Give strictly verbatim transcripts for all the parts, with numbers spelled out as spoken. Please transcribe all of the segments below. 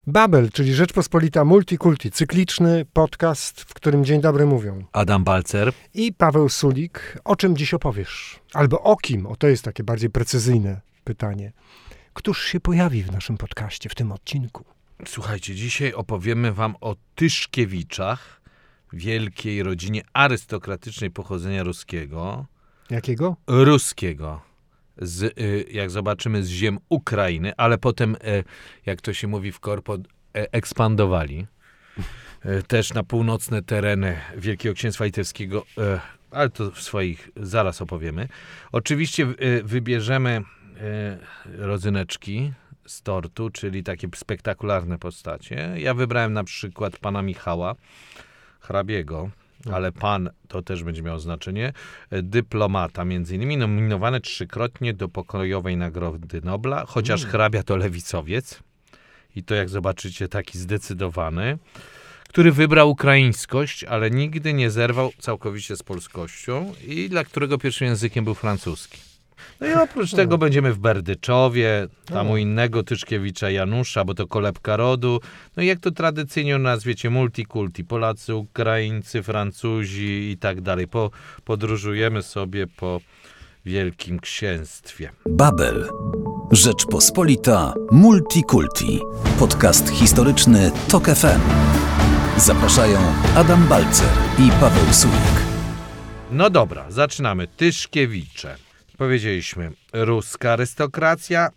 Babel, czyli Rzeczpospolita Multikulti, cykliczny podcast, w którym dzień dobry mówią Adam Balcer i Paweł Sulik. O czym dziś opowiesz? Albo o kim? O, to jest takie bardziej precyzyjne pytanie. Któż się pojawi w naszym podcaście, w tym odcinku? Słuchajcie, dzisiaj opowiemy wam o Tyszkiewiczach, wielkiej rodzinie arystokratycznej pochodzenia ruskiego. Jakiego? Ruskiego. Z, jak zobaczymy, z ziem Ukrainy, ale potem, jak to się mówi w korpo, ekspandowali. Też na północne tereny Wielkiego Księstwa Litewskiego, ale to w swoich zaraz opowiemy. Oczywiście wybierzemy rodzyneczki z tortu, czyli takie spektakularne postacie. Ja wybrałem na przykład pana Michała, hrabiego, ale pan, to też będzie miało znaczenie, dyplomata, między innymi nominowany trzykrotnie do pokojowej Nagrody Nobla, chociaż mm. hrabia to lewicowiec i to, jak zobaczycie, taki zdecydowany, który wybrał ukraińskość, ale nigdy nie zerwał całkowicie z polskością i dla którego pierwszym językiem był francuski. No i oprócz tego będziemy w Berdyczowie, tam u innego Tyszkiewicza Janusza, bo to kolebka rodu. No i jak to tradycyjnie u nas, wiecie, multikulti, Polacy, Ukraińcy, Francuzi i tak dalej. Po, podróżujemy sobie po Wielkim Księstwie. Babel. Rzeczpospolita Multikulti. Podcast historyczny TOK F M. Zapraszają Adam Balcer i Paweł Sulik. No dobra, zaczynamy. Tyszkiewicze. Powiedzieliśmy, ruska arystokracja,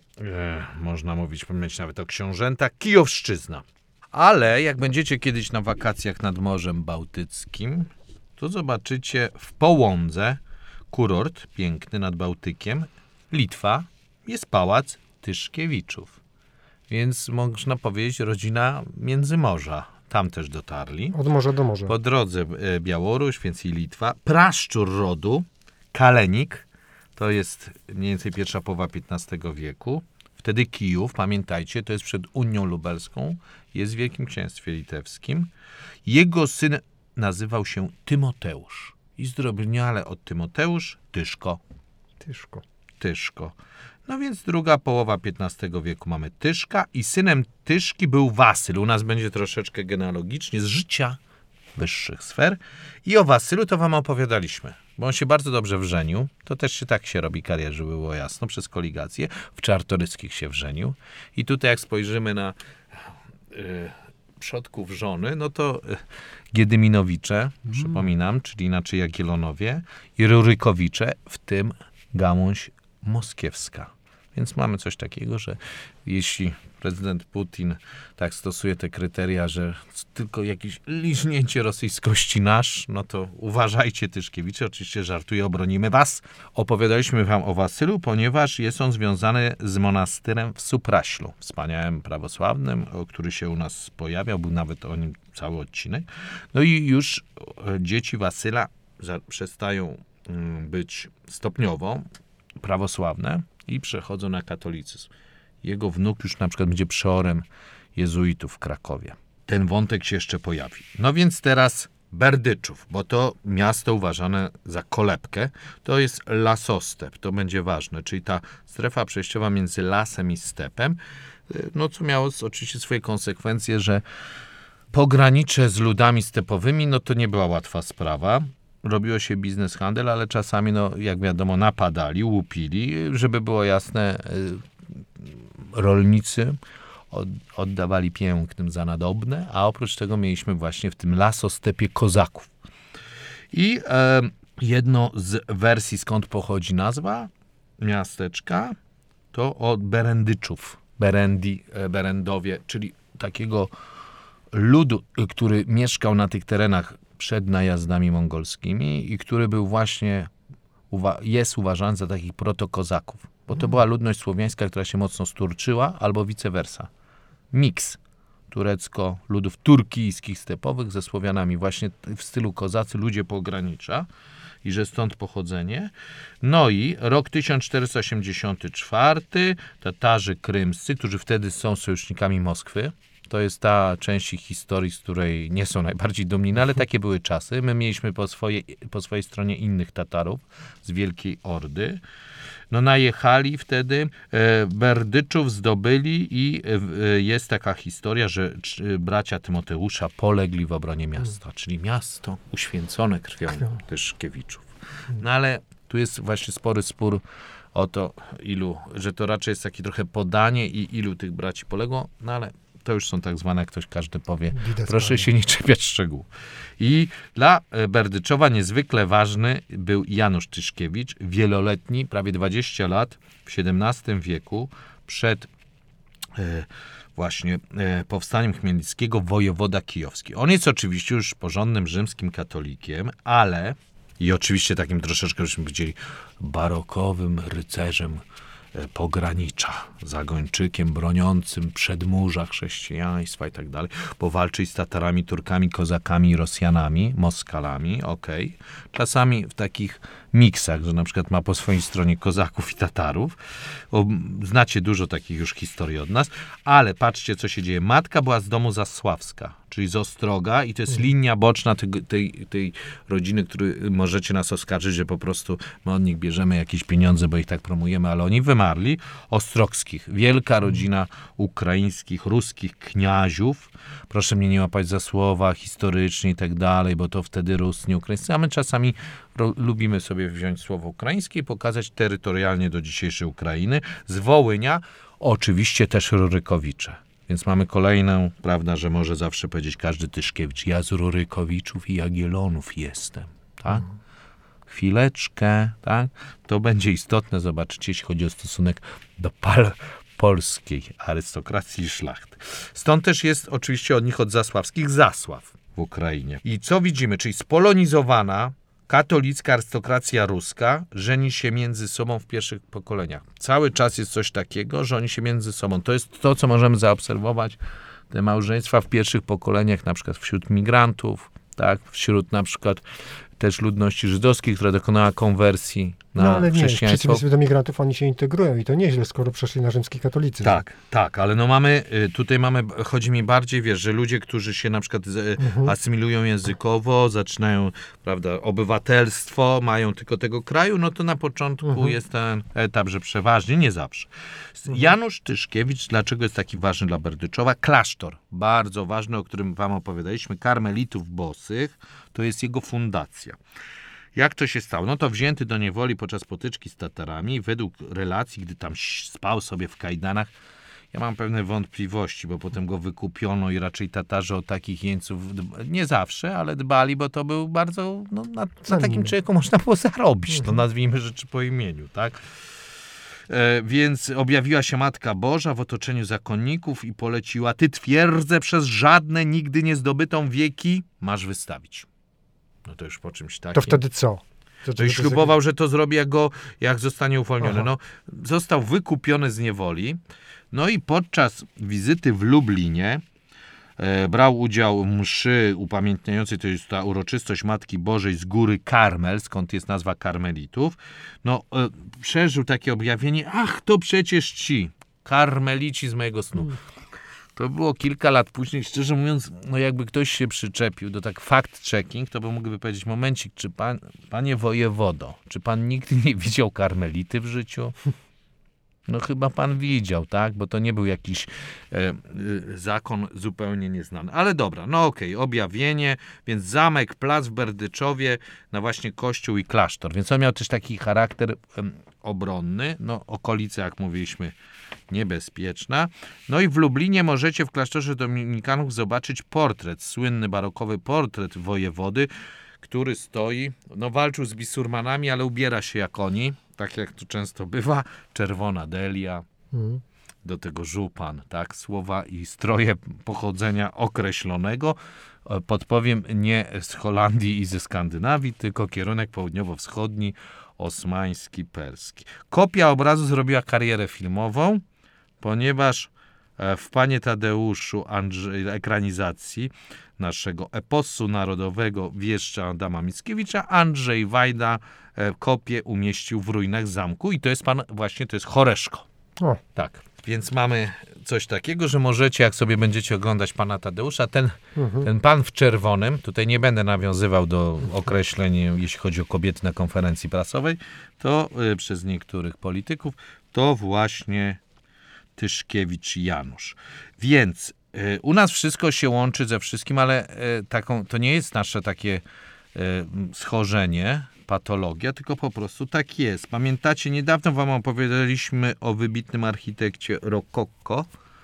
e, można mówić, pomyśleć nawet o książętach, kijowszczyzna. Ale jak będziecie kiedyś na wakacjach nad Morzem Bałtyckim, to zobaczycie w Połądze kurort piękny nad Bałtykiem, Litwa, jest pałac Tyszkiewiczów. Więc można powiedzieć rodzina Międzymorza. Tam też dotarli. Od morza do morza. Po drodze e, Białoruś, więc i Litwa. Praszczur rodu, Kalenik. To jest mniej więcej pierwsza połowa piętnastego wieku. Wtedy Kijów, pamiętajcie, to jest przed Unią Lubelską, jest w Wielkim Księstwie Litewskim. Jego syn nazywał się Tymoteusz. I zdrobniale od Tymoteusz Tyszko. Tyszko. Tyszko. No więc druga połowa piętnastego wieku mamy Tyszka i synem Tyszki był Wasyl. U nas będzie troszeczkę genealogicznie z życia wyższych sfer. I o Wasylu to wam opowiadaliśmy, bo on się bardzo dobrze wrzenił. To też się tak się robi karierę, żeby było jasno, przez koligację. W Czartoryskich się wrzenił. I tutaj jak spojrzymy na y, przodków żony, no to y, Giedyminowicze, mm. przypominam, czyli inaczej Jagiellonowie, i Rurykowicze, w tym gałąź moskiewska. Więc mamy coś takiego, że jeśli prezydent Putin tak stosuje te kryteria, że tylko jakieś liźnięcie rosyjskości nasz, no to uważajcie, Tyszkiewicze. Oczywiście żartuję, obronimy was. Opowiadaliśmy wam o Wasylu, ponieważ jest on związany z monastyrem w Supraślu, wspaniałym prawosławnym, który się u nas pojawiał, był nawet o nim cały odcinek. No i już dzieci Wasyla przestają być stopniowo prawosławne i przechodzą na katolicyzm. Jego wnuk już na przykład będzie przeorem jezuitów w Krakowie. Ten wątek się jeszcze pojawi. No więc teraz Berdyczów, bo to miasto uważane za kolebkę, to jest lasostep, to będzie ważne, czyli ta strefa przejściowa między lasem i stepem, no co miało oczywiście swoje konsekwencje, że pogranicze z ludami stepowymi, no to nie była łatwa sprawa. Robiło się biznes, handel, ale czasami, no jak wiadomo, napadali, łupili. Żeby było jasne, rolnicy oddawali pięknym za nadobne, a oprócz tego mieliśmy właśnie w tym lasostepie kozaków. I e, jedno z wersji, skąd pochodzi nazwa miasteczka, to od Berendyczów. Berendi, Berendowie, czyli takiego ludu, który mieszkał na tych terenach przed najazdami mongolskimi i który był właśnie, jest uważany za takich protokozaków. Bo to była ludność słowiańska, która się mocno sturczyła, albo vice versa. Miks turecko-ludów turkijskich, stepowych ze Słowianami. Właśnie w stylu kozacy, ludzie pogranicza. I że stąd pochodzenie. No i rok tysiąc czterysta osiemdziesiąty czwarty, Tatarzy krymscy, którzy wtedy są sojusznikami Moskwy. To jest ta część ich historii, z której nie są najbardziej dumni, no ale takie były czasy. My mieliśmy po swojej, po swojej stronie innych Tatarów z Wielkiej Ordy. no najechali wtedy, e, Berdyczów zdobyli i e, jest taka historia, że c, bracia Tymoteusza polegli w obronie miasta, hmm. czyli miasto uświęcone krwią Tyszkiewiczów. No ale tu jest właśnie spory spór o to, ilu, że to raczej jest takie trochę podanie i ilu tych braci poległo, no ale to już są tak zwane, jak ktoś każdy powie, Widać proszę prawie. się nie czepiać szczegółów. I dla Berdyczowa niezwykle ważny był Janusz Tyszkiewicz, wieloletni, prawie dwadzieścia lat, w siedemnastym wieku, przed e, właśnie e, powstaniem Chmielnickiego, wojewoda kijowski. On jest oczywiście już porządnym rzymskim katolikiem, ale i oczywiście takim troszeczkę, żeśmy powiedzieli, barokowym rycerzem pogranicza, zagończykiem broniącym przedmurza chrześcijaństwa i tak dalej, bo walczy z Tatarami, Turkami, Kozakami, Rosjanami, Moskalami, okej. Okay. Czasami w takich miksach, że na przykład ma po swojej stronie Kozaków i Tatarów. O, znacie dużo takich już historii od nas, ale patrzcie, co się dzieje. Matka była z domu Zasławska, czyli z Ostroga i to jest linia boczna tej, tej, tej rodziny, który możecie nas oskarżyć, że po prostu my od nich bierzemy jakieś pieniądze, bo ich tak promujemy, ale oni wymarli. Ostrogskich. Wielka rodzina ukraińskich, ruskich kniaziów. Proszę mnie nie łapać za słowa historycznie i tak dalej, bo to wtedy Rus, nie ukraińscy, a my czasami ro, lubimy sobie wziąć słowo ukraińskie i pokazać terytorialnie do dzisiejszej Ukrainy. Z Wołynia oczywiście też Rurykowicze. Więc mamy kolejną, prawda, że może zawsze powiedzieć każdy Tyszkiewicz, ja z Rurykowiczów i Jagiellonów jestem, tak? Mhm. Chwileczkę, tak? To będzie istotne, zobaczycie, jeśli chodzi o stosunek do pal polskiej arystokracji i szlachty. Stąd też jest oczywiście od nich, od zasławskich, Zasław w Ukrainie. I co widzimy? Czyli spolonizowana katolicka arystokracja ruska żeni się między sobą w pierwszych pokoleniach. Cały czas jest coś takiego, że oni się między sobą. To jest to, co możemy zaobserwować, te małżeństwa w pierwszych pokoleniach, na przykład wśród migrantów, tak, wśród na przykład też ludności żydowskiej, która dokonała konwersji na no, ale chrześcijaństwo. Nie, w przeciwieństwie do migrantów oni się integrują i to nieźle, skoro przeszli na rzymski katolicyzm. Tak, tak, ale no mamy, tutaj mamy, chodzi mi bardziej, wiesz, że ludzie, którzy się na przykład mhm. asymilują językowo, zaczynają, prawda, obywatelstwo, mają tylko tego kraju, no to na początku mhm. jest ten etap, że przeważnie, nie zawsze. Mhm. Janusz Tyszkiewicz, dlaczego jest taki ważny dla Berdyczowa? Klasztor, bardzo ważny, o którym wam opowiadaliśmy, karmelitów bosych, to jest jego fundacja. Jak to się stało? No to wzięty do niewoli podczas potyczki z Tatarami, według relacji, gdy tam spał sobie w kajdanach, ja mam pewne wątpliwości, bo potem go wykupiono i raczej Tatarzy o takich jeńców nie zawsze, ale dbali, bo to był bardzo, no, na, na takim człowieku można było zarobić, no nazwijmy rzeczy po imieniu, tak? E, więc objawiła się Matka Boża w otoczeniu zakonników i poleciła, ty twierdzę przez żadne nigdy nie zdobytą wieki masz wystawić. No to już po czymś takim. To wtedy co? To, to i ślubował, jest... że to zrobi, jak, go, jak zostanie uwolniony. No, został wykupiony z niewoli. No i podczas wizyty w Lublinie e, brał udział w mszy upamiętniającej, to jest ta uroczystość Matki Bożej z góry Karmel, skąd jest nazwa karmelitów. No, e, przeżył takie objawienie, ach, to przecież ci, karmelici z mojego snu. Hmm. To było kilka lat później, szczerze mówiąc, no jakby ktoś się przyczepił do tak fact-checking, to by mógłby powiedzieć, momencik, czy pan, panie wojewodo, czy pan nigdy nie widział karmelity w życiu? No chyba pan widział, tak? Bo to nie był jakiś e, e, zakon zupełnie nieznany. Ale dobra, no okej, okay, objawienie, więc zamek, plac w Berdyczowie, na właśnie kościół i klasztor. Więc on miał też taki charakter e, obronny, no okolice, jak mówiliśmy, niebezpieczna. No i w Lublinie możecie w klasztorze dominikanów zobaczyć portret, słynny barokowy portret wojewody, który stoi, no walczył z bisurmanami, ale ubiera się jak oni, tak jak to często bywa, czerwona delia, mm. do tego żupan, tak, słowa i stroje pochodzenia określonego. Podpowiem, nie z Holandii i ze Skandynawii, tylko kierunek południowo-wschodni, osmański, perski. Kopia obrazu zrobiła karierę filmową, ponieważ w Panie Tadeuszu Andrzej, ekranizacji naszego eposu narodowego wieszcza Adama Mickiewicza, Andrzej Wajda kopię umieścił w ruinach zamku i to jest pan, właśnie to jest Horeszko. O. Tak. Więc mamy coś takiego, że możecie, jak sobie będziecie oglądać pana Tadeusza, ten, Mhm. ten pan w czerwonym, tutaj nie będę nawiązywał do określeń, jeśli chodzi o kobiety na konferencji prasowej, to y, przez niektórych polityków, to właśnie Tyszkiewicz Janusz. Więc y, u nas wszystko się łączy ze wszystkim, ale y, taką, to nie jest nasze takie y, schorzenie, patologia, tylko po prostu tak jest. Pamiętacie, niedawno wam opowiadaliśmy o wybitnym architekcie Rokokko,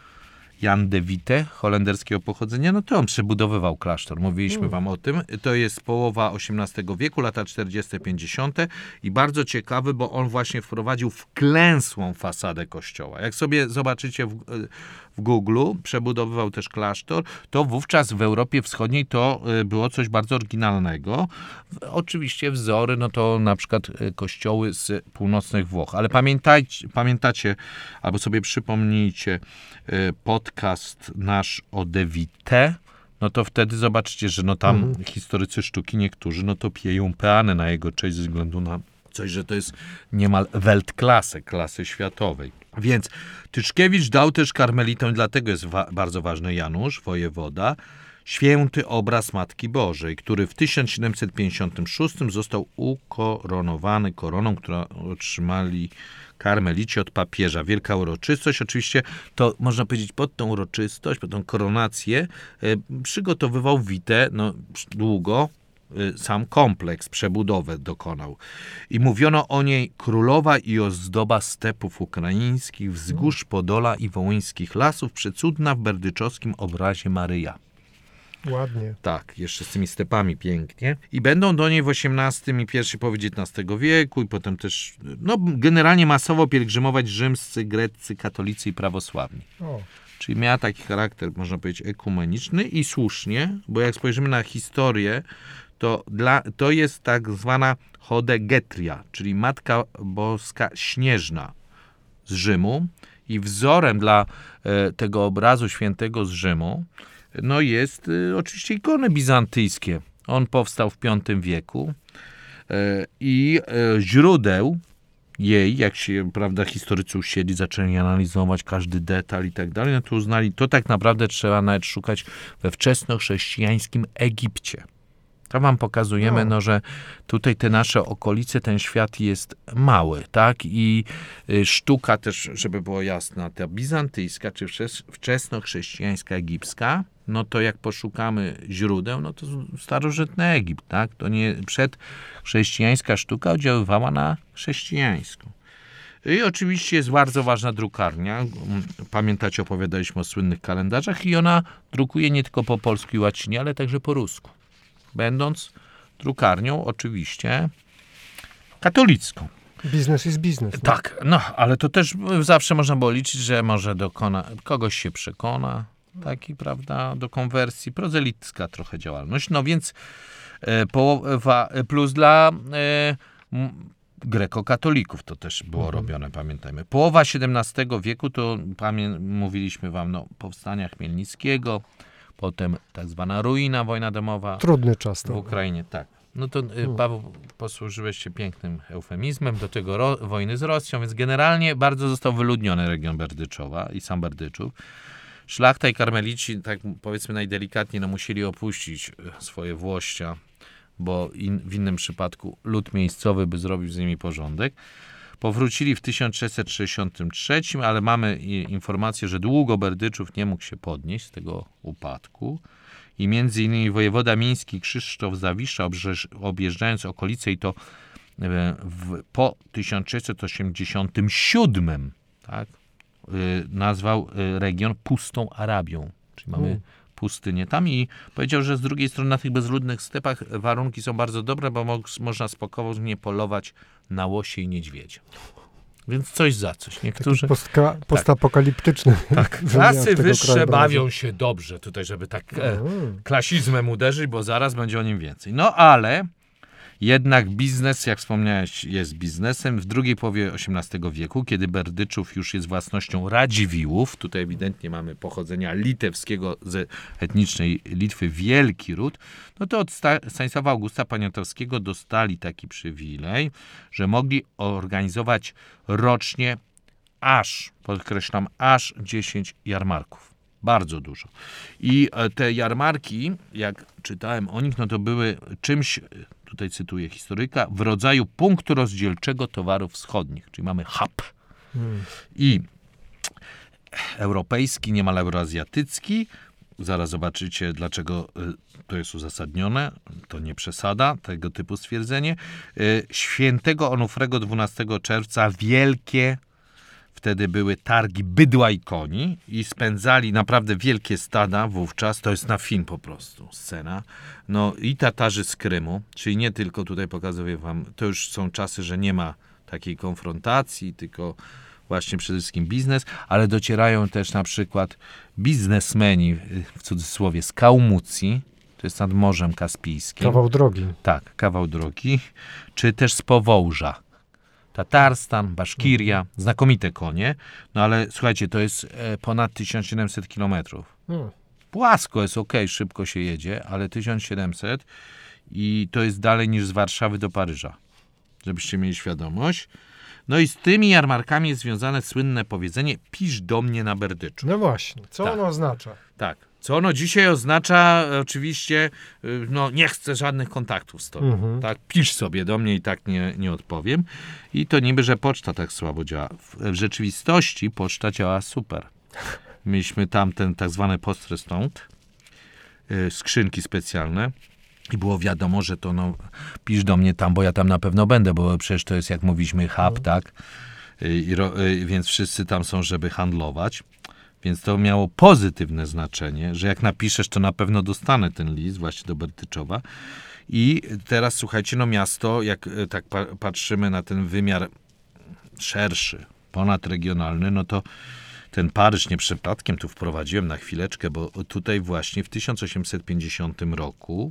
Jan de Witte, holenderskiego pochodzenia, no to on przebudowywał klasztor. Mówiliśmy mm. wam o tym. To jest połowa osiemnastego wieku, lata czterdzieste pięćdziesiąte i bardzo ciekawy, bo on właśnie wprowadził wklęsłą fasadę kościoła. Jak sobie zobaczycie w, w Google, przebudowywał też klasztor, to wówczas w Europie Wschodniej to było coś bardzo oryginalnego. Oczywiście wzory, no to na przykład kościoły z północnych Włoch. Ale pamiętajcie, pamiętacie, albo sobie przypomnijcie podcast nasz o de Witte, no to wtedy zobaczycie, że no tam mhm. historycy sztuki niektórzy, no to pieją peany na jego cześć ze względu na coś, że to jest niemal Weltklasse, klasy światowej. Więc Tyszkiewicz dał też karmelitom, dlatego jest wa- bardzo ważny Janusz, wojewoda, święty obraz Matki Bożej, który w tysiąc siedemset pięćdziesiątym szóstym został ukoronowany koroną, którą otrzymali karmelici od papieża. Wielka uroczystość. Oczywiście to można powiedzieć pod tą uroczystość, pod tą koronację e, przygotowywał Witte no, długo, e, sam kompleks, przebudowę dokonał. I mówiono o niej królowa i ozdoba stepów ukraińskich, wzgórz Podola i wołyńskich lasów, przecudna w berdyczowskim obrazie Maryja. Ładnie. Tak, jeszcze z tymi stepami pięknie. I będą do niej w osiemnastym i pierwszej połowie dziewiętnastego wieku i potem też, no generalnie masowo pielgrzymować rzymscy, greccy, katolicy i prawosławni. O. Czyli miała taki charakter, można powiedzieć, ekumeniczny i słusznie, bo jak spojrzymy na historię, to, dla, to jest tak zwana Hodegetria, czyli Matka Boska Śnieżna z Rzymu i wzorem dla e, tego obrazu świętego z Rzymu no jest y, oczywiście ikony bizantyjskie. On powstał w piątym wieku y, i y, źródeł jej, jak się, prawda, historycy usiedli, zaczęli analizować każdy detal i tak dalej, no to uznali, to tak naprawdę trzeba nawet szukać we wczesnochrześcijańskim Egipcie. To wam pokazujemy, no. no, że tutaj te nasze okolice, ten świat jest mały, tak? I y, sztuka też, żeby było jasne, ta bizantyjska, czy wczesnochrześcijańska egipska, no to jak poszukamy źródeł, no to starożytny Egipt, tak? To nie przedchrześcijańska sztuka oddziaływała na chrześcijańską. I oczywiście jest bardzo ważna drukarnia. Pamiętacie, opowiadaliśmy o słynnych kalendarzach i ona drukuje nie tylko po polsku i łacinie, ale także po rusku. Będąc drukarnią oczywiście katolicką. Biznes jest biznes. No? Tak, no, ale to też zawsze można było liczyć, że może dokona, kogoś się przekona, taki, prawda, do konwersji, prozelitska trochę działalność. No więc e, połowa plus dla e, m, grekokatolików to też było mhm. robione, pamiętajmy. Połowa siedemnastego wieku to pamię- mówiliśmy wam, no, powstania Chmielnickiego, potem tak zwana ruina, wojna domowa. Trudny czas to. W Ukrainie, tak. No to hmm. Paweł, posłużyłeś się pięknym eufemizmem, do tego ro- wojny z Rosją, więc generalnie bardzo został wyludniony region Berdyczowa i sam Berdyczów. Szlachta i karmelici, tak powiedzmy najdelikatniej, no musieli opuścić swoje włościa, bo in, w innym przypadku lud miejscowy by zrobił z nimi porządek. Powrócili w tysiąc sześćset sześćdziesiątym trzecim, ale mamy informację, że długo Berdyczów nie mógł się podnieść z tego upadku i między innymi wojewoda miński Krzysztof Zawisza, objeżdżając okolice i to w, po tysiąc sześćset osiemdziesiątym siódmym, tak, nazwał region pustą Arabią, czyli mamy hmm. pustynię tam i powiedział, że z drugiej strony na tych bezludnych stepach warunki są bardzo dobre, bo mo- można spokojnie polować na łosie i niedźwiedzie. Więc coś za coś. Niektórzy... Postka- postapokaliptyczny. Tak. Klasy wyższe bawią się dobrze tutaj, żeby tak e, klasizmem uderzyć, bo zaraz będzie o nim więcej. No ale jednak biznes, jak wspomniałeś, jest biznesem. W drugiej połowie osiemnastego wieku, kiedy Berdyczów już jest własnością Radziwiłłów, tutaj ewidentnie mamy pochodzenia litewskiego z etnicznej Litwy, wielki ród, no to od Stanisława Augusta Poniatowskiego dostali taki przywilej, że mogli organizować rocznie aż, podkreślam, aż dziesięć jarmarków. Bardzo dużo. I te jarmarki, jak czytałem o nich, no to były czymś, tutaj cytuję historyka, w rodzaju punktu rozdzielczego towarów wschodnich, czyli mamy hub. Hmm. I europejski, niemal euroazjatycki, zaraz zobaczycie, dlaczego to jest uzasadnione, to nie przesada, tego typu stwierdzenie. Świętego Onufrego dwunastego czerwca wielkie wtedy były targi bydła i koni i spędzali naprawdę wielkie stada wówczas. To jest na film po prostu scena. No i Tatarzy z Krymu, czyli nie tylko tutaj pokazuję wam, to już są czasy, że nie ma takiej konfrontacji, tylko właśnie przede wszystkim biznes, ale docierają też na przykład biznesmeni, w cudzysłowie, z Kaumucji, to jest nad Morzem Kaspijskim. Kawał drogi. Tak, kawał drogi, czy też z Powołża. Tatarstan, Baszkiria, mhm. znakomite konie, no ale słuchajcie, to jest e, ponad tysiąc siedemset kilometrów. Hmm. Płasko jest okej, okay, szybko się jedzie, ale tysiąc siedemset i to jest dalej niż z Warszawy do Paryża, żebyście mieli świadomość. No i z tymi jarmarkami jest związane słynne powiedzenie pisz do mnie na Berdyczu. No właśnie, co tak. ono oznacza? Tak, co ono dzisiaj oznacza, oczywiście, no nie chcę żadnych kontaktów z tobą, mhm. tak, pisz sobie do mnie i tak nie, nie odpowiem. I to niby, że poczta tak słabo działa. W rzeczywistości poczta działa super. Mieliśmy tam ten tak zwany post-restont, yy, skrzynki specjalne. I było wiadomo, że to no, pisz do mnie tam, bo ja tam na pewno będę, bo przecież to jest, jak mówiliśmy, hub, mm. tak? I, i, więc wszyscy tam są, żeby handlować. Więc to miało pozytywne znaczenie, że jak napiszesz, to na pewno dostanę ten list właśnie do Berdyczowa. I teraz, słuchajcie, no miasto, jak tak pa- patrzymy na ten wymiar szerszy, ponadregionalny, no to ten Paryż nie przypadkiem tu wprowadziłem na chwileczkę, bo tutaj właśnie w tysiąc osiemset pięćdziesiątym roku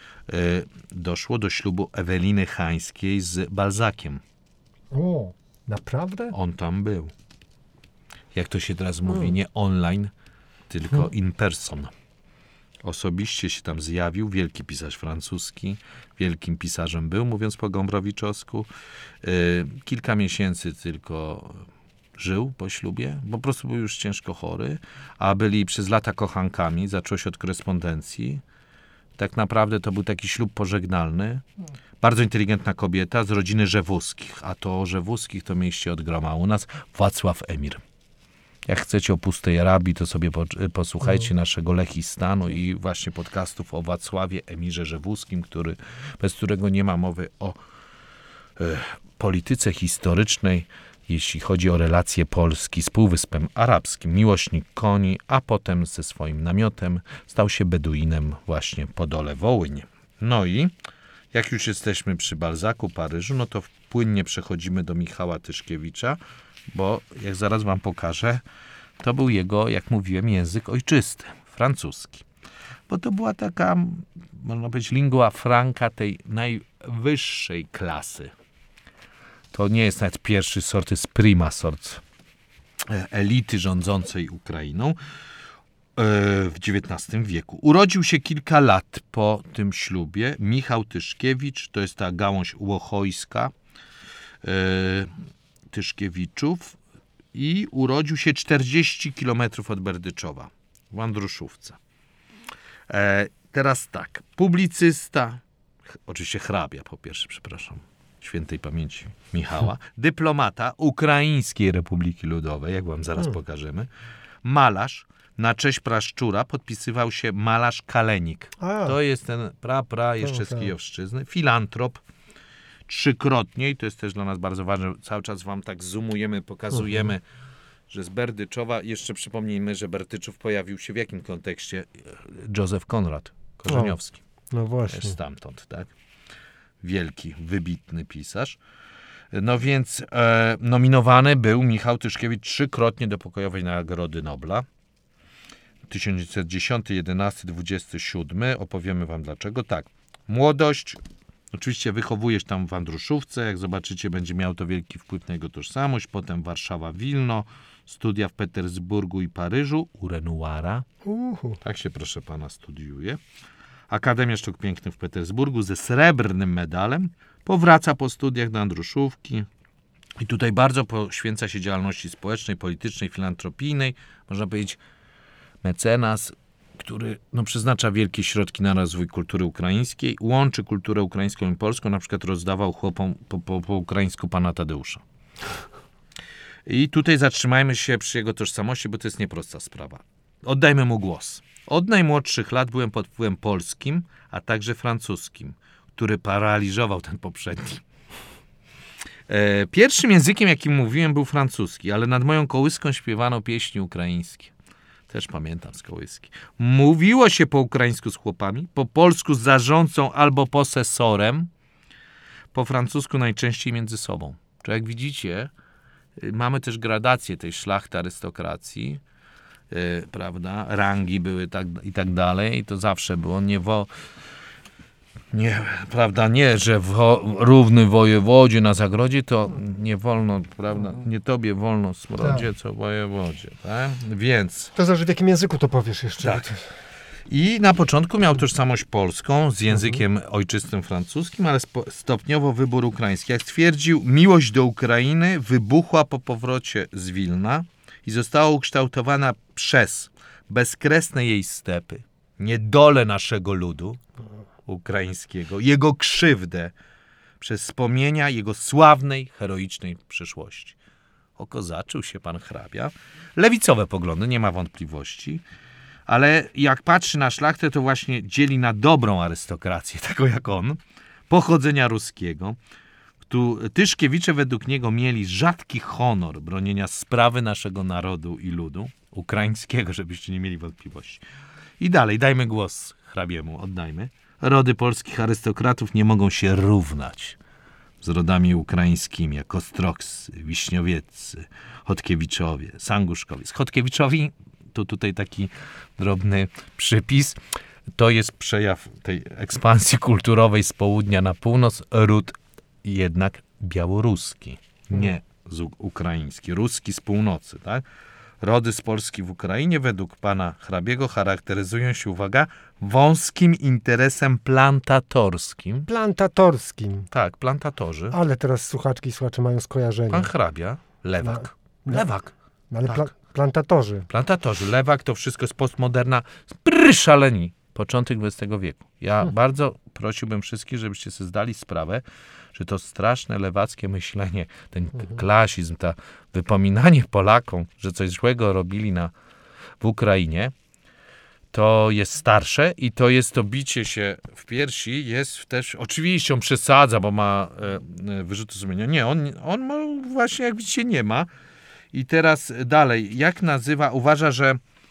doszło do ślubu Eweliny Hańskiej z Balzakiem. O, naprawdę? On tam był. Jak to się teraz mówi, hmm. nie online, tylko hmm. in person. Osobiście się tam zjawił, wielki pisarz francuski, wielkim pisarzem był, mówiąc po gombrowiczowsku. Kilka miesięcy tylko żył po ślubie, po prostu był już ciężko chory, a byli przez lata kochankami, zaczęło się od korespondencji. Tak naprawdę to był taki ślub pożegnalny. Bardzo inteligentna kobieta z rodziny Rzewuskich, a to Rzewuskich to mieliście od groma. U nas Wacław Emir. Jak chcecie o Pustej Arabii, to sobie po, posłuchajcie mm. naszego Lechistanu i właśnie podcastów o Wacławie Emirze Rzewuskim, który, bez którego nie ma mowy o e, polityce historycznej, jeśli chodzi o relacje Polski z Półwyspem Arabskim. Miłośnik koni, a potem ze swoim namiotem stał się Beduinem właśnie po dole Wołyń. No i jak już jesteśmy przy Balzaku, Paryżu, no to płynnie przechodzimy do Michała Tyszkiewicza, bo jak zaraz wam pokażę, to był jego, jak mówiłem, język ojczysty, francuski. Bo to była taka, można powiedzieć, lingua franca tej najwyższej klasy. To nie jest nawet pierwszy sort, to jest prima sort elity rządzącej Ukrainą w dziewiętnastym wieku. Urodził się kilka lat po tym ślubie Michał Tyszkiewicz, to jest ta gałąź łochojska Tyszkiewiczów i urodził się czterdzieści kilometrów od Berdyczowa w Andruszówce. E, teraz tak, publicysta, ch- oczywiście hrabia po pierwsze, przepraszam, świętej pamięci Michała, dyplomata Ukraińskiej Republiki Ludowej, jak wam zaraz hmm. pokażemy, malarz, na cześć Praszczura podpisywał się malarz Kalenik. A. To jest ten pra, pra jeszcze z Kijowszczyzny, filantrop, trzykrotnie, i to jest też dla nas bardzo ważne, cały czas wam tak zoomujemy, pokazujemy, uh-huh. że z Berdyczowa, jeszcze przypomnijmy, że Berdyczów pojawił się w jakim kontekście? Józef Konrad Korzeniowski. No, no właśnie. Jest stamtąd, tak? Wielki, wybitny pisarz. No więc e, nominowany był Michał Tyszkiewicz trzykrotnie do Pokojowej Nagrody Nobla. tysiąc dziewięćset dziesiąty, jedenasty, dwudziesty siódmy. Opowiemy wam dlaczego. Tak, młodość. Oczywiście wychowujesz tam w Andruszówce, jak zobaczycie, będzie miał to wielki wpływ na jego tożsamość. Potem Warszawa, Wilno, studia w Petersburgu i Paryżu, u Renoira. Uhu. Tak się, proszę pana, studiuje. Akademia Sztuk Pięknych w Petersburgu ze srebrnym medalem. Powraca po studiach do Andruszówki. I tutaj bardzo poświęca się działalności społecznej, politycznej, filantropijnej. Można powiedzieć mecenas, który no, przeznacza wielkie środki na rozwój kultury ukraińskiej, łączy kulturę ukraińską i polską, na przykład rozdawał chłopom po, po, po ukraińsku pana Tadeusza. I tutaj zatrzymajmy się przy jego tożsamości, bo to jest nieprosta sprawa. Oddajmy mu głos. Od najmłodszych lat byłem pod wpływem polskim, a także francuskim, który paraliżował ten poprzedni. E, pierwszym językiem, jakim mówiłem, był francuski, ale nad moją kołyską śpiewano pieśni ukraińskie. Też pamiętam z kołyski. Mówiło się po ukraińsku z chłopami, po polsku z zarządcą albo posesorem, po francusku najczęściej między sobą. To jak widzicie, mamy też gradację tej szlachty, arystokracji, yy, prawda, rangi były tak, i tak dalej, i to zawsze było nie wo... Nie, prawda, nie, że wo, równy wojewodzie na zagrodzie, to nie wolno, prawda, nie tobie wolno smrodzie, co wojewodzie, tak? Więc... To zależy, w jakim języku to powiesz jeszcze. Tak. I na początku miał tożsamość polską z językiem ojczystym francuskim, ale spo, stopniowo wybór ukraiński. Jak stwierdził, miłość do Ukrainy wybuchła po powrocie z Wilna i została ukształtowana przez bezkresne jej stepy, niedolę naszego ludu ukraińskiego, jego krzywdę przez wspomnienia jego sławnej, heroicznej przeszłości. Okozaczył się pan hrabia. Lewicowe poglądy, nie ma wątpliwości, ale jak patrzy na szlachtę, to właśnie dzieli na dobrą arystokrację, taką jak on, pochodzenia ruskiego. Tu Tyszkiewicze według niego mieli rzadki honor bronienia sprawy naszego narodu i ludu ukraińskiego, żebyście nie mieli wątpliwości. I dalej, dajmy głos hrabiemu, oddajmy. Rody polskich arystokratów nie mogą się równać z rodami ukraińskimi, jak Ostrokscy, Wiśniowieccy, Chodkiewiczowie, Sanguszkowie. Z Chodkiewiczowi, to tutaj taki drobny przypis, to jest przejaw tej ekspansji kulturowej z południa na północ, ród jednak białoruski, nie z ukraiński, ruski z północy, tak? Rody z Polski w Ukrainie według pana hrabiego charakteryzują się, uwaga, wąskim interesem plantatorskim. Plantatorskim. Tak, plantatorzy. Ale teraz słuchaczki i słuchacze mają skojarzenie. Pan hrabia, lewak. No, no, lewak. No, ale tak. pla- plantatorzy. Plantatorzy, lewak to wszystko jest postmoderna, sprr, szaleni. Początek dwudziestego wieku. Ja hmm. bardzo prosiłbym wszystkich, żebyście sobie zdali sprawę, że to straszne lewackie myślenie, ten hmm. klasizm, to wypominanie Polakom, że coś złego robili na, w Ukrainie, to jest starsze i to jest to bicie się w piersi, jest też, oczywiście on przesadza, bo ma e, wyrzuty sumienia. Nie, on, on ma, właśnie jak widzicie nie ma. I teraz dalej, jak nazywa, uważa, że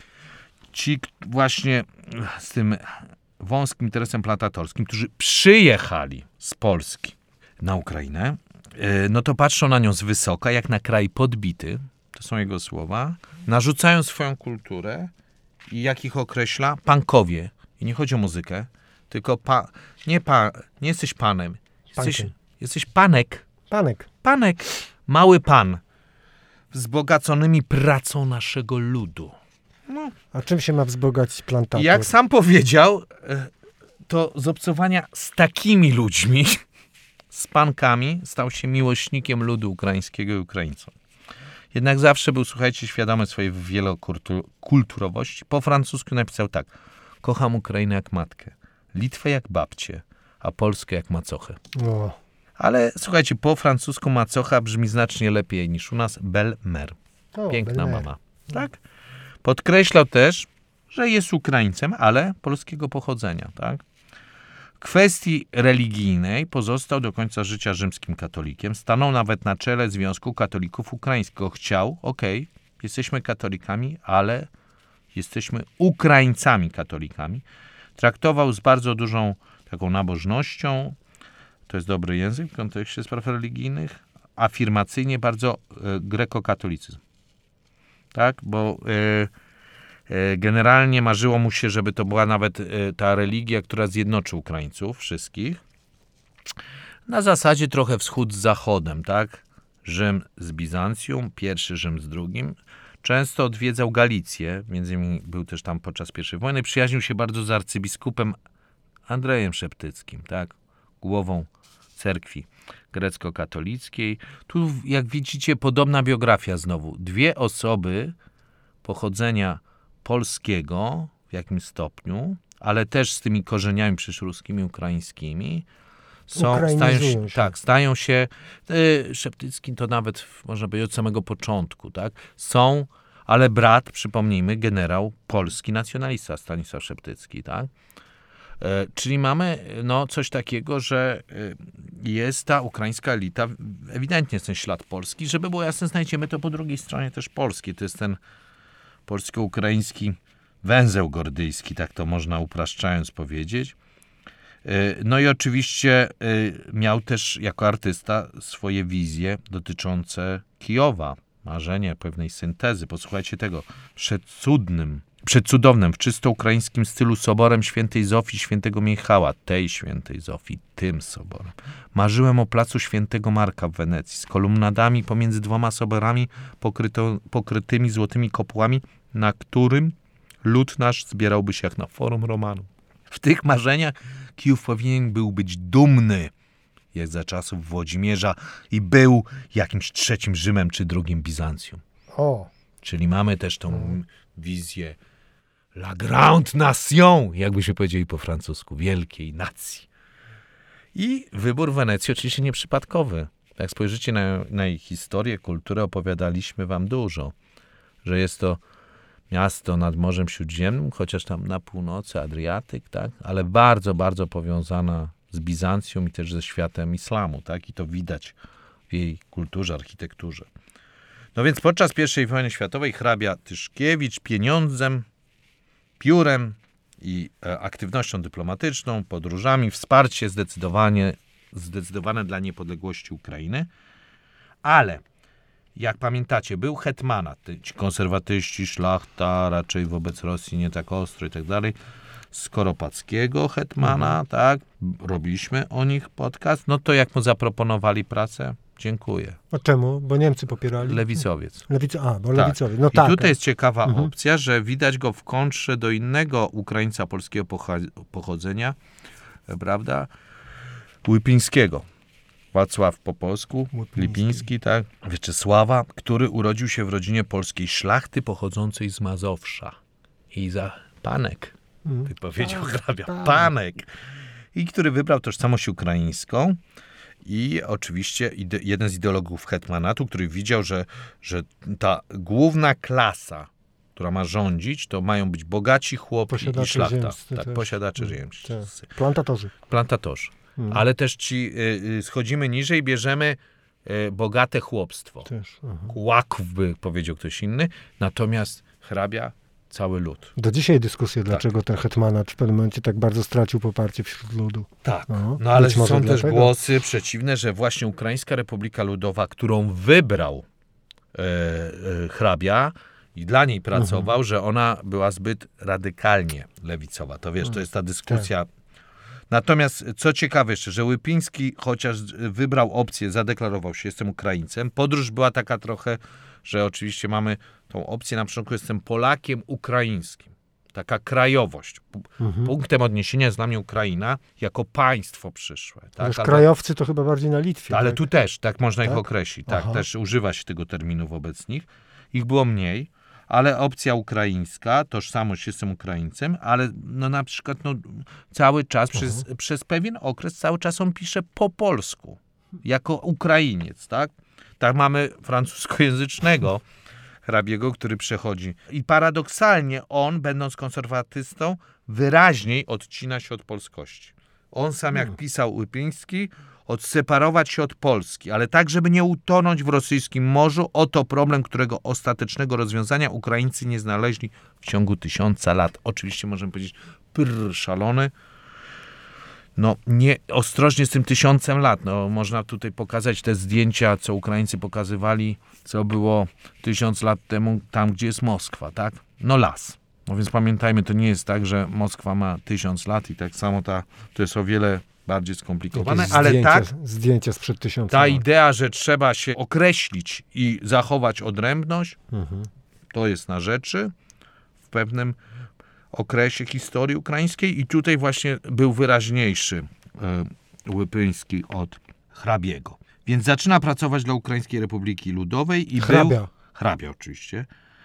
ci właśnie z tym wąskim interesem plantatorskim, którzy przyjechali z Polski na Ukrainę, no to patrzą na nią z wysoka, jak na kraj podbity, to są jego słowa, narzucają swoją kulturę i jak ich określa? Pankowie. I nie chodzi o muzykę, tylko pa, nie, pa, nie jesteś panem, jesteś, jesteś panek. Panek. Panek, mały pan, wzbogaconymi pracą naszego ludu. No. A czym się ma wzbogacić plantator? Jak sam powiedział, to z obcowania z takimi ludźmi, z pankami, stał się miłośnikiem ludu ukraińskiego i Ukraińcą. Jednak zawsze był, słuchajcie, świadomy swojej wielokulturowości. Po francusku napisał tak: kocham Ukrainę jak matkę, Litwę jak babcię, a Polskę jak macochę. O. Ale słuchajcie, po francusku macocha brzmi znacznie lepiej niż u nas belle-mère. O, Piękna belle-mère. mama. Tak? Podkreślał też, że jest Ukraińcem, ale polskiego pochodzenia. Tak? W kwestii religijnej pozostał do końca życia rzymskim katolikiem. Stanął nawet na czele Związku Katolików Ukraińskiego. Chciał, okej, okay, jesteśmy katolikami, ale jesteśmy Ukraińcami katolikami. Traktował z bardzo dużą taką nabożnością, to jest dobry język w kontekście spraw religijnych, afirmacyjnie bardzo e, grekokatolicyzm. Tak, bo e, e, generalnie marzyło mu się, żeby to była nawet e, ta religia, która zjednoczy Ukraińców wszystkich. Na zasadzie trochę wschód z zachodem, tak? Rzym z Bizancjum, pierwszy Rzym z drugim. Często odwiedzał Galicję, między innymi był też tam podczas pierwszej wojny. Przyjaźnił się bardzo z arcybiskupem Andrejem Szeptyckim, tak? Głową cerkwi grecko-katolickiej. Tu, jak widzicie, podobna biografia znowu. Dwie osoby pochodzenia polskiego w jakimś stopniu, ale też z tymi korzeniami przecież ruskimi, ukraińskimi, są, stają się, się. Tak, stają się, y, Szeptycki to nawet, można powiedzieć, od samego początku, tak, są, ale brat, przypomnijmy, generał polski nacjonalista Stanisław Szeptycki, tak. E, czyli mamy no, coś takiego, że y, jest ta ukraińska elita, ewidentnie jest ten ślad polski, żeby było jasne, znajdziemy to po drugiej stronie też Polski. To jest ten polsko-ukraiński węzeł gordyjski, tak to można upraszczając powiedzieć. No i oczywiście miał też jako artysta swoje wizje dotyczące Kijowa, marzenie pewnej syntezy. Posłuchajcie tego, przed cudnym, przed cudownym, w czysto ukraińskim stylu soborem świętej Zofii, świętego Michała, tej świętej Zofii, tym soborem. Marzyłem o placu świętego Marka w Wenecji, z kolumnadami pomiędzy dwoma soborami pokryto, pokrytymi złotymi kopłami, na którym lud nasz zbierałby się jak na forum Romanu. W tych marzeniach Kijów powinien był być dumny, jak za czasów Włodzimierza, i był jakimś trzecim Rzymem czy drugim Bizancjum. O. Czyli mamy też tą hmm. wizję la grande nation, jakbyśmy powiedzieli po francusku, wielkiej nacji. I wybór Wenecji oczywiście nieprzypadkowy. Jak spojrzycie na, na jej historię, kulturę, opowiadaliśmy wam dużo, że jest to miasto nad Morzem Śródziemnym, chociaż tam na północy Adriatyk, tak? Ale bardzo, bardzo powiązana z Bizancją i też ze światem islamu, tak? I to widać w jej kulturze, architekturze. No więc podczas pierwszej wojny światowej hrabia Tyszkiewicz pieniądzem, piórem i e, aktywnością dyplomatyczną, podróżami, wsparcie zdecydowanie, zdecydowane dla niepodległości Ukrainy, ale jak pamiętacie, był hetmanat, ci konserwatyści, szlachta, raczej wobec Rosji nie tak ostro i tak dalej, Skoropadzkiego hetmana, mhm. tak, robiliśmy o nich podcast, no to jak mu zaproponowali pracę, dziękuję. A czemu? Bo Niemcy popierali? Lewicowiec. Lewico, a, bo tak. lewicowiec, no I tak. tutaj jest ciekawa mhm. opcja, że widać go w kontrze do innego Ukraińca polskiego pochodzenia, prawda, Łypińskiego. Wacław po polsku, Łypiński. Lipiński, tak, Wieczysława, który urodził się w rodzinie polskiej szlachty pochodzącej z Mazowsza. I za panek, mm. wypowiedział tak, hrabia, tak. panek. I który wybrał tożsamość ukraińską. I oczywiście ide- jeden z ideologów hetmanatu, który widział, że, że ta główna klasa, która ma rządzić, to mają być bogaci chłopi i szlachta. Ziemscy, tak, posiadacze ziemscy. Plantatorzy. Plantatorzy. Hmm. Ale też ci y, y, schodzimy niżej, bierzemy y, bogate chłopstwo. Też, Kłaków by powiedział ktoś inny, natomiast hrabia cały lud. Do dzisiaj dyskusja, tak. dlaczego ten hetmanat w pewnym momencie tak bardzo stracił poparcie wśród ludu. Tak, no, no ale są też dlatego. głosy przeciwne, że właśnie Ukraińska Republika Ludowa, którą wybrał e, e, hrabia i dla niej pracował, mhm. że ona była zbyt radykalnie lewicowa. To wiesz, to jest ta dyskusja. Tak. Natomiast co ciekawe jeszcze, że Łypiński chociaż wybrał opcję, zadeklarował się, jestem Ukraińcem. Podróż była taka trochę, że oczywiście mamy tą opcję, na początku jestem Polakiem ukraińskim. Taka krajowość. Mhm. Punktem odniesienia jest dla mnie Ukraina jako państwo przyszłe. Tak? Ale krajowcy to chyba bardziej na Litwie. Ale tak? tu też, tak można tak? ich określić. Tak, Aha. też używa się tego terminu wobec nich. Ich było mniej. Ale opcja ukraińska, tożsamość, jestem Ukraińcem, ale no na przykład no, cały czas, przez, przez pewien okres, cały czas on pisze po polsku, jako Ukrainiec, tak? Tak mamy francuskojęzycznego hrabiego, który przechodzi. I paradoksalnie on, będąc konserwatystą, wyraźniej odcina się od polskości. On sam, jak pisał Łypiński, odseparować się od Polski, ale tak, żeby nie utonąć w rosyjskim morzu. Oto problem, którego ostatecznego rozwiązania Ukraińcy nie znaleźli w ciągu tysiąca lat. Oczywiście możemy powiedzieć, prr, szalony. No, nie, ostrożnie z tym tysiącem lat. No, można tutaj pokazać te zdjęcia, co Ukraińcy pokazywali, co było tysiąc lat temu, tam, gdzie jest Moskwa, tak? No, las. No więc pamiętajmy, to nie jest tak, że Moskwa ma tysiąc lat i tak samo ta, to jest o wiele bardziej skomplikowane, Jakieś ale zdjęcia, tak, zdjęcia sprzed tysiąca ta lat. idea, że trzeba się określić i zachować odrębność, mhm. to jest na rzeczy w pewnym okresie historii ukraińskiej i tutaj właśnie był wyraźniejszy y, Łypiński od hrabiego. Więc zaczyna pracować dla Ukraińskiej Republiki Ludowej i Hrabia. był... Hrabia oczywiście.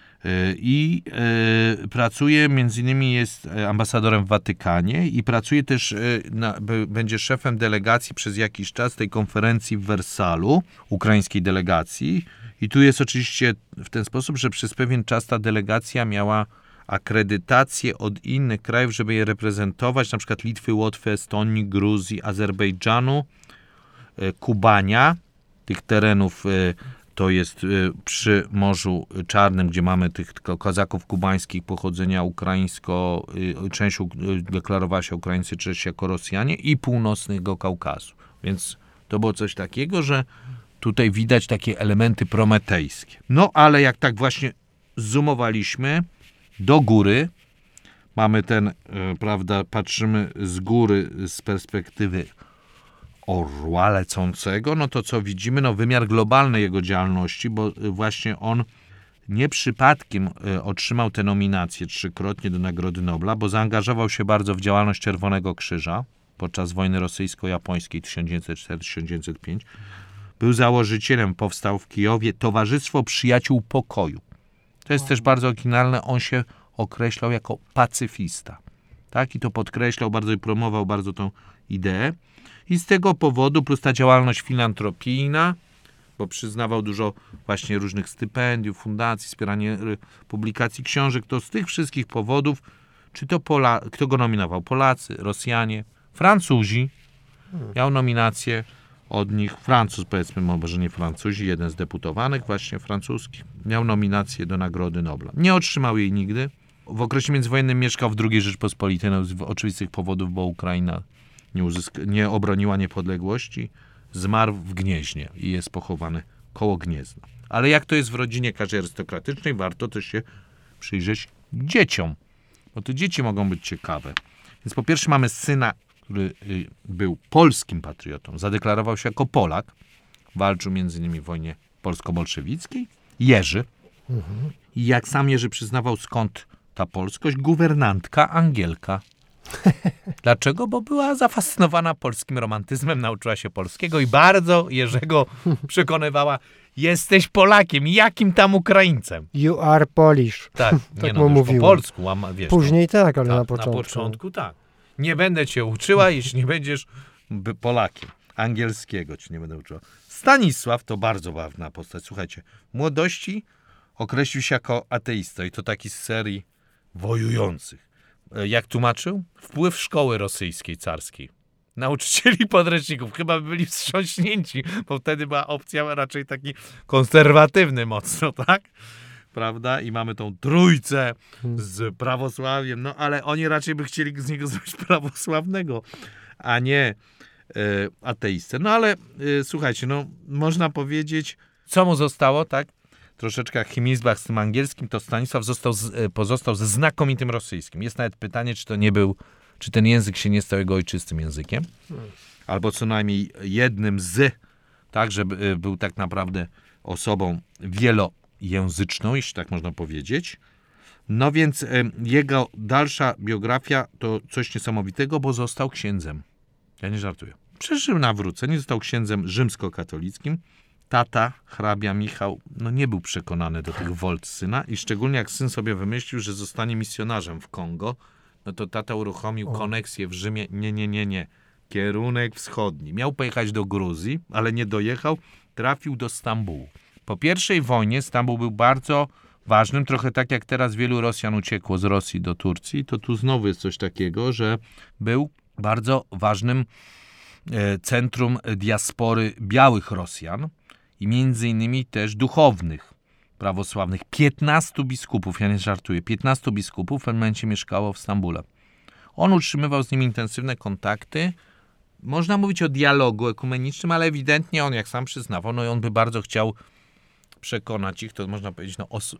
I y, pracuje, między innymi jest ambasadorem w Watykanie i pracuje też, y, na, b, będzie szefem delegacji przez jakiś czas tej konferencji w Wersalu, ukraińskiej delegacji. I tu jest oczywiście w ten sposób, że przez pewien czas ta delegacja miała akredytację od innych krajów, żeby je reprezentować, na przykład Litwy, Łotwy, Estonii, Gruzji, Azerbejdżanu, y, Kubania, tych terenów y, to jest przy Morzu Czarnym, gdzie mamy tych kozaków kubańskich pochodzenia ukraińsko, część deklarowała się Ukraińcy, część jako Rosjanie i północnego Kaukazu. Więc to było coś takiego, że tutaj widać takie elementy prometejskie. No ale jak tak właśnie zoomowaliśmy do góry, mamy ten, prawda, patrzymy z góry z perspektywy orła lecącego, no to co widzimy? No wymiar globalny jego działalności, bo właśnie on nie przypadkiem otrzymał tę nominację trzykrotnie do Nagrody Nobla, bo zaangażował się bardzo w działalność Czerwonego Krzyża podczas wojny rosyjsko-japońskiej tysiąc dziewięćset cztery do tysiąc dziewięćset piąć. Był założycielem, powstał w Kijowie Towarzystwo Przyjaciół Pokoju. To jest też bardzo oryginalne, on się określał jako pacyfista. Tak? I to podkreślał bardzo i promował bardzo tą ideę. I z tego powodu, plus ta działalność filantropijna, bo przyznawał dużo właśnie różnych stypendiów, fundacji, wspieranie publikacji książek, to z tych wszystkich powodów, czy to Pola, kto go nominował? Polacy, Rosjanie, Francuzi, miał nominację od nich, Francuz powiedzmy, może nie Francuzi, jeden z deputowanych właśnie francuskich, miał nominację do Nagrody Nobla. Nie otrzymał jej nigdy. W okresie międzywojennym mieszkał w drugiej Rzeczpospolitej, no z oczywistych powodów, bo Ukraina Nie, uzyska, nie obroniła niepodległości, zmarł w Gnieźnie i jest pochowany koło Gniezna. Ale jak to jest w rodzinie każdej arystokratycznej, warto też się przyjrzeć dzieciom, bo to dzieci mogą być ciekawe. Więc po pierwsze mamy syna, który był polskim patriotą, zadeklarował się jako Polak, walczył między innymi w wojnie polsko-bolszewickiej, Jerzy. Mhm. I jak sam Jerzy przyznawał, skąd ta polskość, guwernantka Angielka. Dlaczego? Bo była zafascynowana polskim romantyzmem, nauczyła się polskiego i bardzo Jerzego przekonywała, jesteś Polakiem, jakim tam Ukraińcem? You are Polish. Tak, tak nie mu no, mówiła. po polsku. Łama, wiesz, Później no, tak, ale tak, na początku. Na początku tak. Nie będę cię uczyła, jeśli nie będziesz Polakiem. Angielskiego ci nie będę uczyła. Stanisław to bardzo ważna postać. Słuchajcie, w młodości określił się jako ateista i to taki z serii wojujących. Jak tłumaczył? Wpływ szkoły rosyjskiej, carskiej. Nauczycieli podręczników chyba byli wstrząśnięci, bo wtedy była opcja raczej taki konserwatywny mocno, tak? Prawda? I mamy tą trójcę z prawosławiem, no ale oni raczej by chcieli z niego zrobić prawosławnego, a nie e, ateistę. No ale e, słuchajcie, no można powiedzieć, co mu zostało, tak? Troszeczkę jak chemizbach z tym angielskim, to Stanisław został z, pozostał ze znakomitym rosyjskim. Jest nawet pytanie, czy to nie był, czy ten język się nie stał jego ojczystym językiem, hmm. albo co najmniej jednym z, tak, że był tak naprawdę osobą wielojęzyczną, jeśli tak można powiedzieć. No więc y, jego dalsza biografia to coś niesamowitego, bo został księdzem. Ja nie żartuję. Przeżył nawrócenie, został księdzem rzymskokatolickim. Tata, hrabia Michał, no nie był przekonany do tych wolt syna i szczególnie jak syn sobie wymyślił, że zostanie misjonarzem w Kongo, no to tata uruchomił o. koneksję w Rzymie. Nie, nie, nie, nie. Kierunek wschodni. Miał pojechać do Gruzji, ale nie dojechał. Trafił do Stambułu. Po pierwszej wojnie Stambuł był bardzo ważnym, trochę tak jak teraz wielu Rosjan uciekło z Rosji do Turcji, to tu znowu jest coś takiego, że był bardzo ważnym e, centrum diaspory białych Rosjan, i między innymi też duchownych prawosławnych. piętnastu biskupów, ja nie żartuję, piętnastu biskupów w pewnym momencie mieszkało w Stambule. On utrzymywał z nimi intensywne kontakty. Można mówić o dialogu ekumenicznym, ale ewidentnie on, jak sam przyznawał, no i on by bardzo chciał przekonać ich, to można powiedzieć, no os-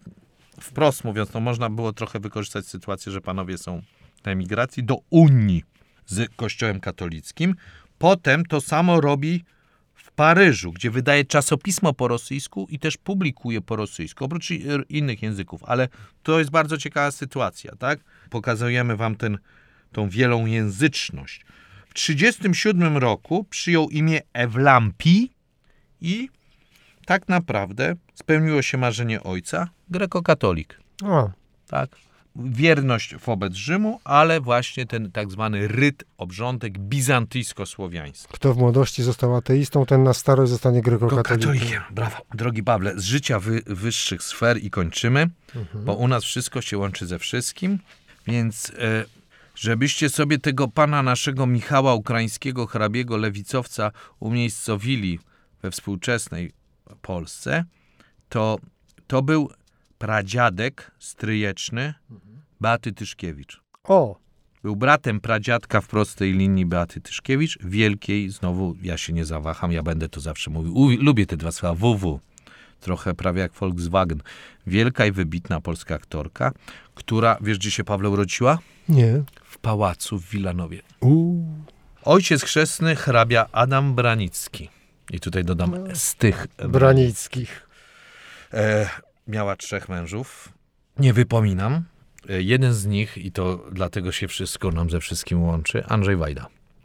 wprost mówiąc, no można było trochę wykorzystać sytuację, że panowie są na emigracji, do unii z Kościołem katolickim. Potem to samo robi w Paryżu, gdzie wydaje czasopismo po rosyjsku i też publikuje po rosyjsku, oprócz innych języków, ale to jest bardzo ciekawa sytuacja, tak? Pokazujemy wam ten, tą wielojęzyczność. W tysiąc trzydziestym siódmym roku przyjął imię Ewlampi i tak naprawdę spełniło się marzenie ojca, grekokatolik. O. Tak. Wierność wobec Rzymu, ale właśnie ten tak zwany ryt, obrządek bizantyjsko-słowiański. Kto w młodości został ateistą, ten na starość zostanie grekokatolikiem. Katolikiem. Brawo. Drogi Pawle, z życia wy, wyższych sfer i kończymy, Mhm. bo u nas wszystko się łączy ze wszystkim, więc e, żebyście sobie tego pana naszego Michała Ukraińskiego, hrabiego lewicowca umiejscowili we współczesnej Polsce, to, to był pradziadek stryjeczny Beaty Tyszkiewicz. O, Był bratem pradziadka w prostej linii Beaty Tyszkiewicz, wielkiej, znowu ja się nie zawaham, ja będę to zawsze mówił. U, lubię te dwa słowa, W W. Trochę prawie jak Volkswagen. Wielka i wybitna polska aktorka, która, wiesz gdzie się Pawle urodziła? nie. W pałacu w Wilanowie. U. Ojciec chrzestny hrabia Adam Branicki. I tutaj dodam z tych Branickich. E, miała trzech mężów. Nie wypominam. E, jeden z nich, i to dlatego się wszystko nam ze wszystkim łączy, Andrzej Wajda.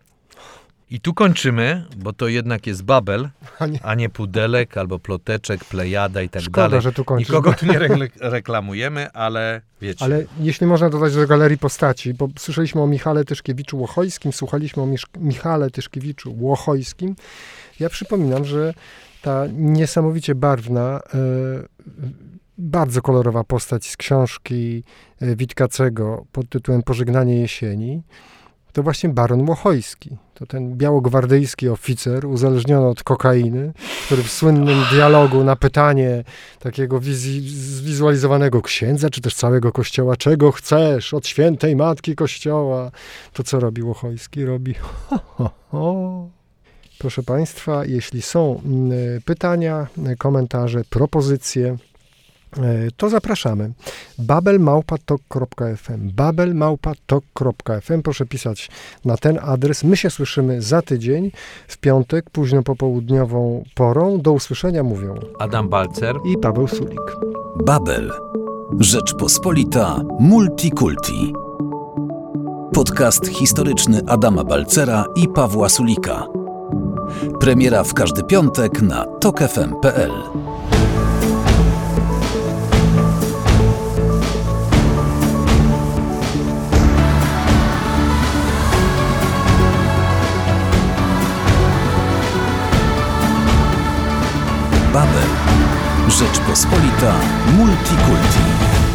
I tu kończymy, bo to jednak jest Babel, A nie. a nie Pudelek, albo Ploteczek, Plejada i tak Szkoda, dalej. że tu kończysz. Nikogo tu nie re- reklamujemy, ale wiecie. Ale jeśli można dodać do galerii postaci, bo słyszeliśmy o Michale Tyszkiewiczu-Łochojskim, słuchaliśmy o Misz- Michale Tyszkiewiczu-Łochojskim, ja przypominam, że ta niesamowicie barwna, e, bardzo kolorowa postać z książki e, Witkacego pod tytułem Pożegnanie jesieni, to właśnie baron Łochojski. To ten białogwardyjski oficer uzależniony od kokainy, który w słynnym dialogu na pytanie takiego wizji, zwizualizowanego księdza, czy też całego kościoła, czego chcesz od świętej matki kościoła, to co robi Łochojski? Robi ho, ho, ho. Proszę Państwa, jeśli są y, pytania, y, komentarze, propozycje, to zapraszamy. babel małpa tok kropka f m babel małpa tok kropka f m. Proszę pisać na ten adres. My się słyszymy za tydzień, w piątek, późno popołudniową porą. Do usłyszenia mówią Adam Balcer i Paweł Sulik. Babel. Rzeczpospolita Multikulti. Podcast historyczny Adama Balcera i Pawła Sulika. Premiera w każdy piątek na tok f m kropka p l. Babel. Rzeczpospolita Multikulti.